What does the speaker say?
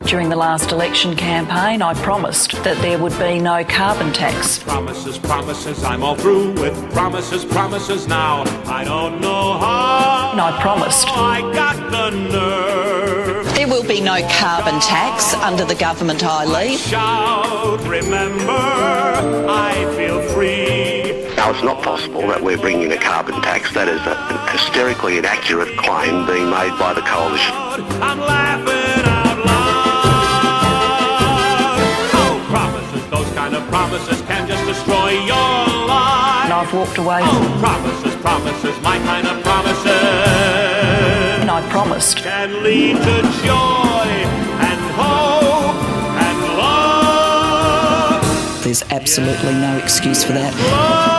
During the last election campaign, I promised that there would be no carbon tax. Promises, promises, I'm all through with promises, promises now. I don't know how. And I promised. I got the nerve. There will be no carbon tax under the government I lead. Shout, remember, I feel free. Now, it's not possible that we're bringing a carbon tax. That is a hysterically inaccurate claim being made by the coalition. I'm laughing out loud. Oh, promises, those kind of promises can just destroy your life. And I've walked away Oh, from promises, promises, my kind of promises. and I promised. Can lead to joy and hope and love. There's absolutely no excuse for that. Love.